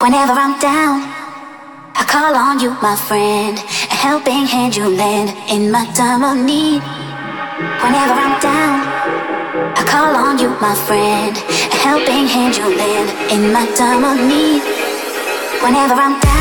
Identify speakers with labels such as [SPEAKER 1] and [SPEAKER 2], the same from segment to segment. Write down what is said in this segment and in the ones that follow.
[SPEAKER 1] Whenever I'm down, I call on you, my friend. A helping hand you lend in my time of need. Whenever I'm down, I call on you, my friend. A helping hand you lend in my time of need. Whenever I'm down.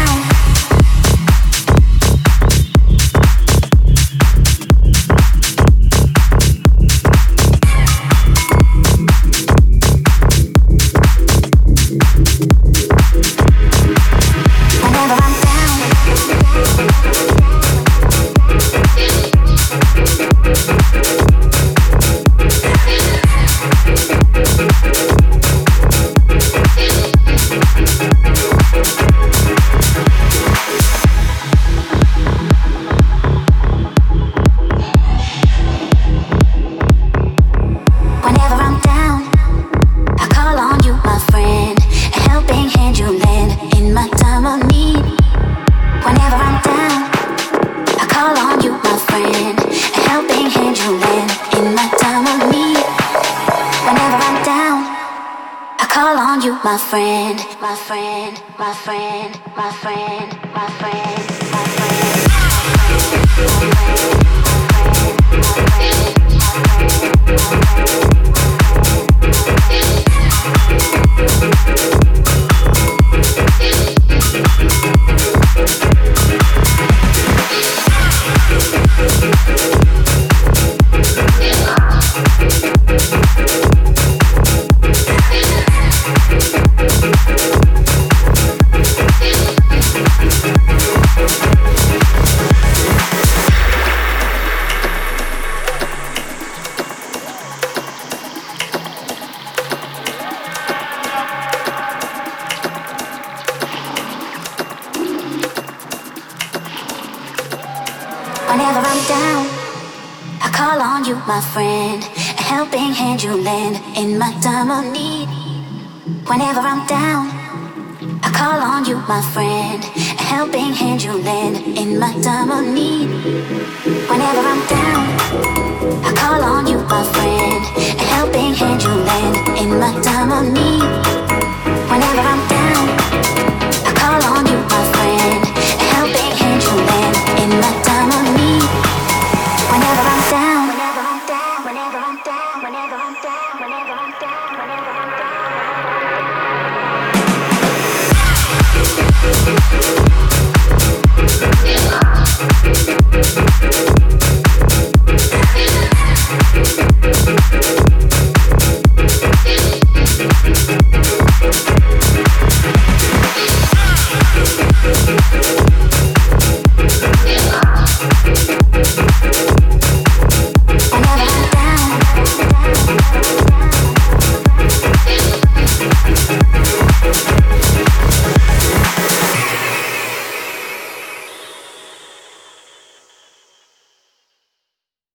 [SPEAKER 1] My friend, my friend, my friend, my friend, my friend, my friend, Whenever I'm down, I call on you, my friend. A helping hand you lend in my time of need. Whenever I'm down, I call on you, my friend. A helping hand you lend in my time of need. Whenever I'm down, I call on you, my friend. A helping hand you lend in my time of need. Whenever I'm down.